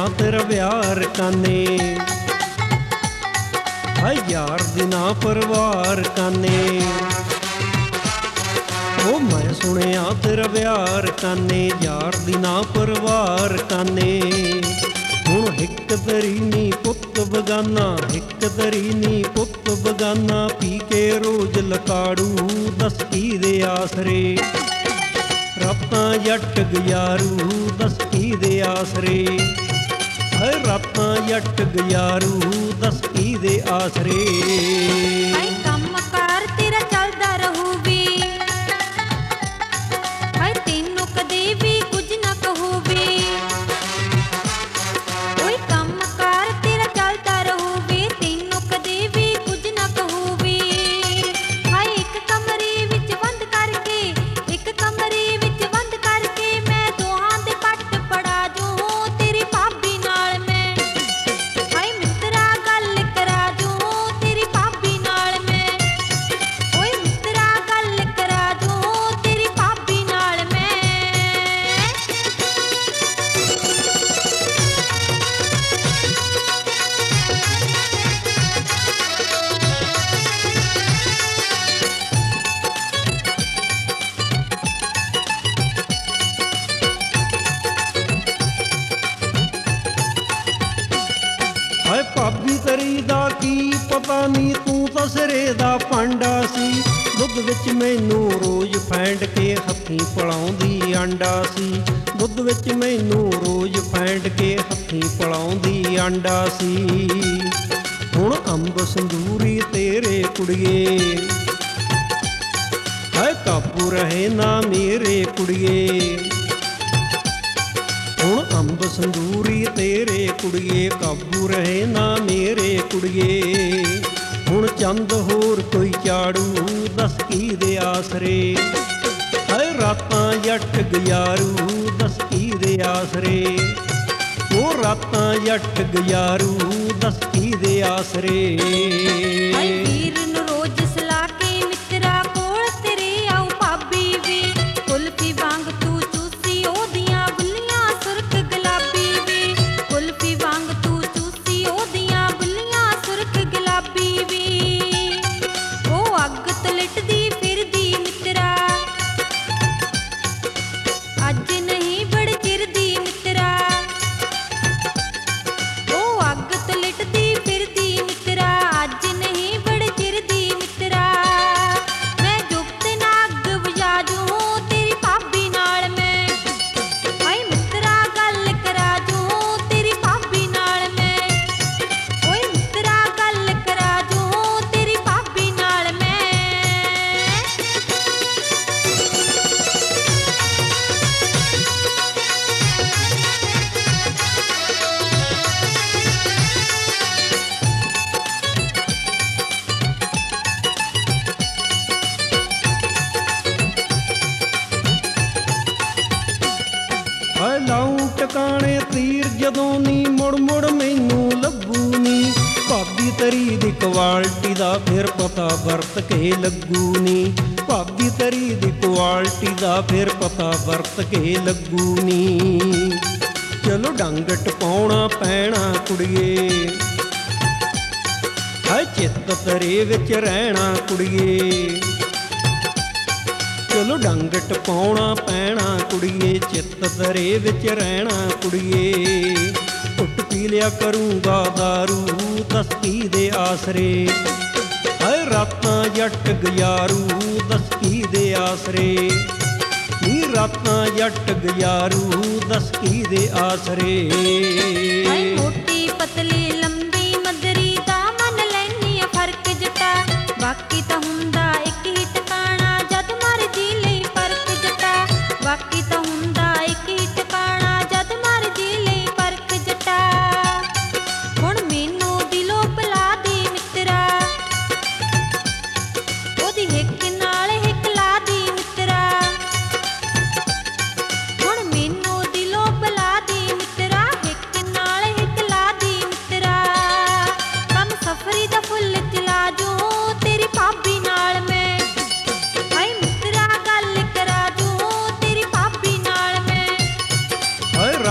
ਤੇਰਾ ਵਿਆਹ ਰਕਾਨੇ, ਹਾਏ ਯਾਰ ਦੀ ਨਾ ਪਰਵਾਰ ਕਾਨੇ। ਉਹ ਮੈਂ ਸੁਣਿਆ ਤੇਰਾ ਵਿਆਹ ਰਕਾਨੇ, ਯਾਰ ਦੀ ਨਾ ਪਰਵਾਰ ਕਾਨੇ। ਹੁਣ ਹਿੱਕ ਤੇਰੀ ਨੀ ਪੁੱਤ ਬਗਾਨਾ, ਹਿੱਕ ਤੇਰੀ ਨੀ ਪੁੱਤ ਬਗਾਨਾ, ਪੀ ਕੇ ਰੋਜ਼ ਲਕਾੜੂ ਦੱਸ ਕਿਹਦੇ ਆਸਰੇ। ਰਾਤਾਂ ਜੱਟ ਗੁਜ਼ਾਰੂ ਦੱਸ ਕਿਹਦੇ ਆਸਰੇ, ਹਾਏ ਰਾਤਾਂ ਜੱਟ ਗੁਜ਼ਾਰੂ ਦੱਸ ਕਿਹਦੇ ਆਸਰੇ। ਹਾਏ ਕੰਮ ਕਾਰ ਤੇਰਾ ਚੱਲਦਾ ਰਹੂ ਵੇ, ਹਾਏ ਤੈਨੂੰ ਕਦੇ ਵੀ ਕੁਝ ਨਾ ਕਹੂ ਵੇ। ਓਏ ਕੰਮ ਕਾਰ ਤੇਰਾ ਚੱਲਦਾ ਰਹੂ ਵੇ, ਤੈਨੂੰ ਕਦੇ ਵੀ ਕੁਝ ਨਾ ਕਹੂ ਵੇ। ਹਾਏ ਇੱਕ ਕਮਰੇ ਵਿੱਚ ਬੰਦ ਕਰਕੇ, ਇੱਕ ਕਮਰੇ ਵਿੱਚ ਬੰਦ ਕਰਕੇ, ਮੈਂ ਦੋਹਾਂ ਦੇ ਪੱਟ ਪੜਾ ਜੂ ਤੇਰੀ ਭਾਬੀ ਨਾਲ ਮੈਂ। ਹਾਏ ਮਿੱਤਰਾ ਗੱਲ ਕਰਾ ਜੂ ਤੇਰੀ ਭਾਬੀ ਨਾਲ ਮੈਂ, ਓਏ ਮਿੱਤਰਾ ਗੱਲ ਕਰਾ ਜੂ ਤੇਰੀ ਭਾਬੀ ਨਾਲ ਮੈਂ। ਹਾਏ ਭਾਬੀ ਤੇਰੀ ਦਾ ਕੀ ਪਤਾ ਨੀ, ਤੂੰ ਤਾਂ ਸਿਰੇ ਦਾ ਭਾਂਡਾ ਸੀ। ਦੁੱਧ ਵਿੱਚ ਮੈਨੂੰ ਰੋਜ਼ ਫੈਂਡ ਕੇ ਹੱਥੀਂ ਪਲਾਉਂਦੀ ਆਂਡਾ ਸੀ। ਦੁੱਧ ਵਿੱਚ ਮੈਨੂੰ ਰੋਜ਼ ਫੈਂਡ ਕੇ ਹੱਥੀਂ ਪਲਾਉਂਦੀ ਆਂਡਾ ਸੀ। ਹੁਣ ਅੰਬ ਸੰਦੂਰੀ ਤੇਰੇ ਕੁੜੀਏ, ਹਾਏ ਕਾਬੂ ਰਹੇ ਨਾ ਮੇਰੇ ਕੁੜੀਏ। ਹੁਣ ਅੰਬ ਸੰਦੂਰੀ ਤੇਰੇ ਕੁੜੀਏ, ਕਾਬੂ ਰਹੇ ਨਾ ਮੇਰੇ ਕੁੜੀਏ। ਹੁਣ ਚੰਦ ਹੋਰ ਕੋਈ ਚਾੜੂ ਦੱਸ ਕਿਹਦੇ ਆਸਰੇ, ਹਾਏ ਰਾਤਾਂ ਜੱਟ ਗੁਜ਼ਾਰੂ ਦੱਸ ਕਿਹਦੇ ਆਸਰੇ। ਉਹ ਰਾਤਾਂ ਜੱਟ ਗੁਜ਼ਾਰੂ ਦੱਸ ਕਿਹਦੇ ਆਸਰੇ। ਹਾਏ ਵੀਰ ਨੂੰ ਰੋਜ਼ ਸਲਾ ਕੇ ਮਿੱਤਰਾ ਕੋਲ ਤੇਰੇ ਆਉ ਭਾਬੀ ਵੇ, ਕੁਲਫੀ ਵਾਂਗ ਤੂੰ ਚੂਸੀ ਉਹਦੀਆਂ ਬੁੱਲੀਆਂ ਸੁਰਖ ਗੁਲਾਬੀ ਵੇ, ਕੁਲਫੀ ਵਾਂਗ ਤੂੰ ਚੂਸੀ ਉਹਦੀਆਂ ਬੁੱਲੀਆਂ ਸੁਰਖ ਗੁਲਾਬੀ ਵੇ। ਉਹ ਅੱਗ ਤਲਟਦੀ ਫਿਰਦੀ ਮਿੱਤਰਾ, ਅੱਜ ਨਹੀਂ ਬੜੇ ਚਿਰ ਦੀ ਮਿੱਤਰਾ। ਉਹ ਅੱਗ ਤਲਟਦੀ ਫਿਰਦੀ ਮਿੱਤਰਾ, ਅੱਜ ਨਹੀਂ ਬੜੇ ਚਿਰ ਦੀ ਮਿੱਤਰਾ। ਮੈਂ ਜੁਗਤ ਨਾ ਅੱਗ ਬੁਝਾ ਜੂ ਤੇਰੀ ਭਾਬੀ ਨਾਲ ਮੈਂ, ਹਾਏ ਮਿੱਤਰਾ ਗੱਲ ਕਰਾ ਜੂ ਤੇਰੀ ਭਾਬੀ ਨਾਲ ਮੈਂ, ਓਏ ਮਿੱਤਰਾ ਗੱਲ ਕਰਾ ਜੂ ਤੇਰੀ ਭਾਬੀ ਨਾਲ ਮੈਂ। ਹਾਏ ਲਾਉਂ ਟਿਕਾਣੇ ਤੀਰ ਜਦੋਂ ਨੀ, ਮੁੜ ਮੁੜ ਮੈਨੂੰ ਲੱਭੂ ਨੀ। ਭਾਬੀ ਤੇਰੀ ਦੀ ਕੁਆਲਿਟੀ ਦਾ ਫਿਰ ਪਤਾ ਵਰਤ ਕੇ ਲੱਗੂ ਨੀ। ਭਾਬੀ ਤੇਰੀ ਦੀ ਕੁਆਲਿਟੀ ਦਾ ਫਿਰ ਪਤਾ ਵਰਤ ਕੇ ਲੱਗੂ ਨੀ। ਚਲੋ ਡੰਗ ਟਪਾਉਣਾ ਪੈਣਾ ਕੁੜੀਏ, ਹਾਏ ਚਿੱਤ ਤੇਰੇ ਵਿੱਚ ਰਹਿਣਾ ਕੁੜੀਏ। ਚਲੋ ਡੰਗ ਟਪਾਉਣਾ ਪੈਣਾ ਕੁੜੀਏ, ਚਿੱਤ ਤੇਰੇ ਵਿੱਚ ਰਹਿਣਾ ਕੁੜੀਏ। ਘੁੱਟ ਪੀ ਲਿਆ ਕਰੂੰਗਾ ਦਾਰੂ ਦੱਸ ਕਿਹਦੇ ਆਸਰੇ, ਹਾਏ ਰਾਤਾਂ ਜੱਟ ਗੁਜ਼ਾਰੂ ਦੱਸ ਕਿਹਦੇ ਆਸਰੇ। ਨੀ ਰਾਤਾਂ ਜੱਟ ਗੁਜ਼ਾਰੂ ਦੱਸ ਕਿਹਦੇ ਆਸਰੇ। ਹਾਏ ਮੋਟੀ ਪਤਲੀ ਲੰਬੀ ਮਦਰੀ ਦਾ ਮਨ ਲੈਨੀ ਆ ਫਰਕ ਜਟਾ, ਬਾਕੀ ਤਾਂ ਹੁੰਦਾ ਇੱਕ ਹੀ ਟਿਕਾਣਾ ਜਦ ਮਰਜੀ ਲਈ ਫਰਕ ਜਟਾ, ਬਾਕੀ ਤਾਂ ਹੁੰਦਾ ਇੱਕ ਹੀ ਟਿਕਾਣਾ ਜਦ ਮਰਜੀ ਲਈ ਫਰਕ ਜਟਾ। ਹੁਣ ਮੈਨੂੰ ਦਿਲੋਂ ਭੁਲਾ ਦੀ ਮਿੱਤਰਾ, ਉਹਦੀ ਹਿੱਕ ਨਾਲ ਹਿੱਕ ਲਾ ਦੀ ਮਿੱਤਰਾ। ਹੁਣ ਮੈਨੂੰ ਦਿਲੋਂ ਭੁਲਾ ਦੀ ਮਿੱਤਰਾ, ਹਿੱਕ ਨਾਲ ਹਿੱਕ ਲਾ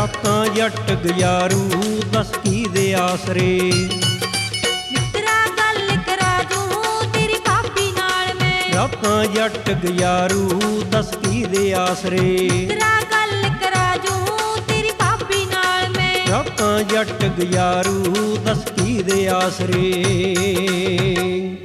ਰਾਤਾਂ ਜੱਟ ਗੁਜ਼ਾਰੂ ਦੱਸ ਕੀ ਦੇ ਆਸਰੇ। ਮਿੱਤਰਾ ਗੱਲ ਕਰਾ ਦੂੰ ਤੇਰੀ ਭਾਬੀ ਨਾਲ ਮੈਂ, ਰਾਤਾਂ ਜੱਟ ਗੁਜ਼ਾਰੂ ਦੱਸ ਕੀ ਦੇ ਆਸਰੇ। ਮਿੱਤਰਾ ਗੱਲ ਕਰਾ ਦੂੰ ਤੇਰੀ ਭਾਬੀ ਨਾਲ ਮੈਂ, ਰਾਤਾਂ ਜੱਟ ਗੁਜ਼ਾਰੂ ਦੱਸ ਕੀ ਦੇ ਆਸਰੇ।